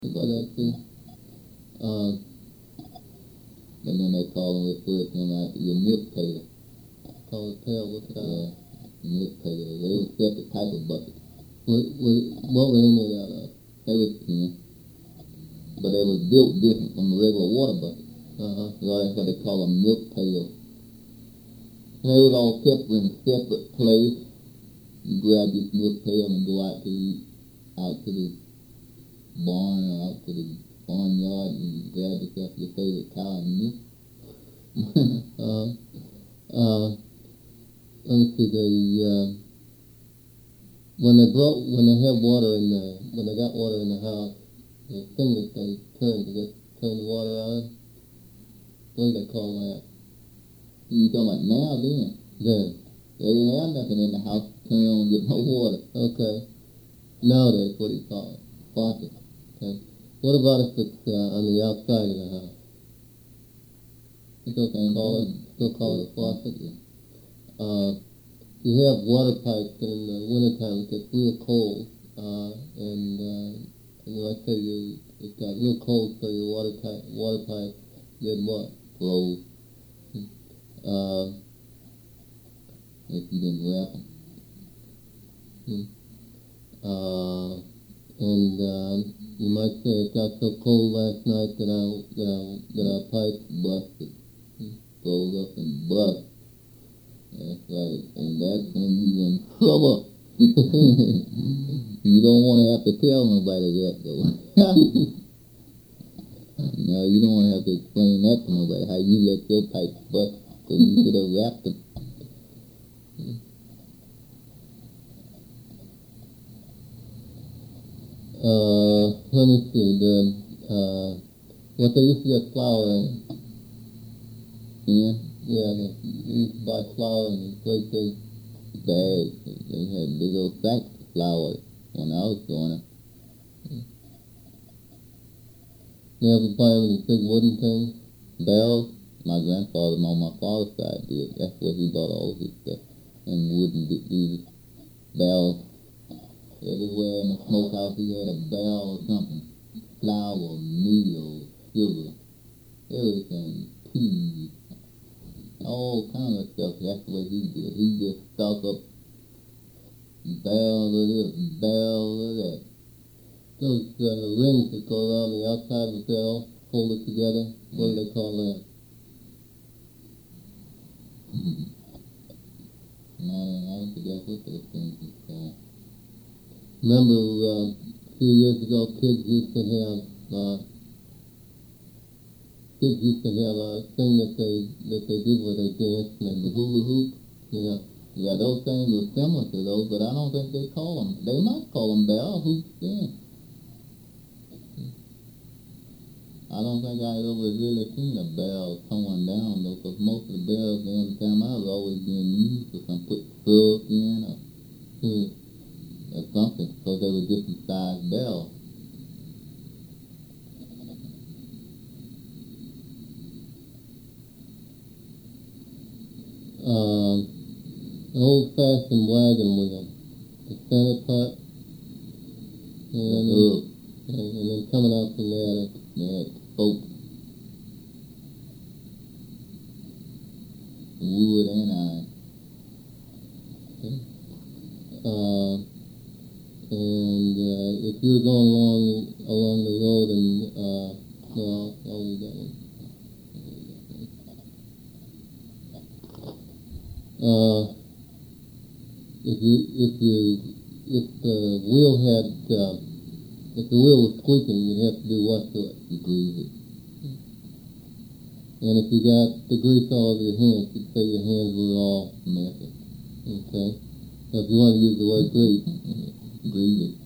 for that too. But then they call them, refer to them like your milk pail. Call it pail, what's that? Yeah, milk pail. They was separate type of bucket. What were they made out of? They was tin. But they was built different from the regular water bucket. So that's what they call a milk pail. And they was all kept in a separate place. You grab this milk pail and go out to the barn or out to the barnyard and grab yourself your favorite cow and milk. Let me see, when they had water when they got water in the house, the thing that they turned to turn the water on, what do they call that? You talking about now then? Then. They didn't have nothing in the house to turn on and get no water. Okay. Nowadays, what do you call it? Faucet. Okay. What about if it's on the outside of the house? Still call it a faucet? You have water pipes in the wintertime. It gets real cold, and let's say it got real cold, so your water pipe did what? Froze. If you didn't wrap them. And you might say it got so cold last night that our pipes busted. Froze up and bust. That's right. And that's when you're in trouble. You don't want to have to tell nobody that, though. No, you don't want to have to explain that to nobody, how you let your pipes bust, because you should have wrapped them. Let me see, what they used to get flour in. Yeah? Yeah, they used to buy flour in great big bags. They had big old sacks of flour when I was growing up. You ever buy these big wooden things? Barrels? My grandfather on my father's side did. That's where he bought all his stuff. And wooden these barrels. Everywhere in the smokehouse he had a barrel or something. Flour, meal, sugar, everything, peas, all kind of stuff. That's the way he did. He just stock up barrels of this, barrels of that. Those rings that go around the outside of the barrel, folded together, what do they call that? I forget what those things are called. Remember, a few years ago, kids used to have a thing that they did where they danced and The hula hoop? yeah. Yeah, those things were similar to those, but I don't think they call them. They might call them barrel hoops then. I don't think I ever really seen a barrel torn down, though, because most of the barrels during the time I was always being used for some put syrup in or something, because they were different sized barrels. An old-fashioned wagon wheel, the center part, and then coming out from there, Spoke. Wood and iron. And if you're going along the road and we got one. If the wheel was squeaking, you'd have to do what to it? You grease it. And if you got the grease all over your hands, you'd say your hands were all messy. Okay. So if you want to use the word grease, grease it.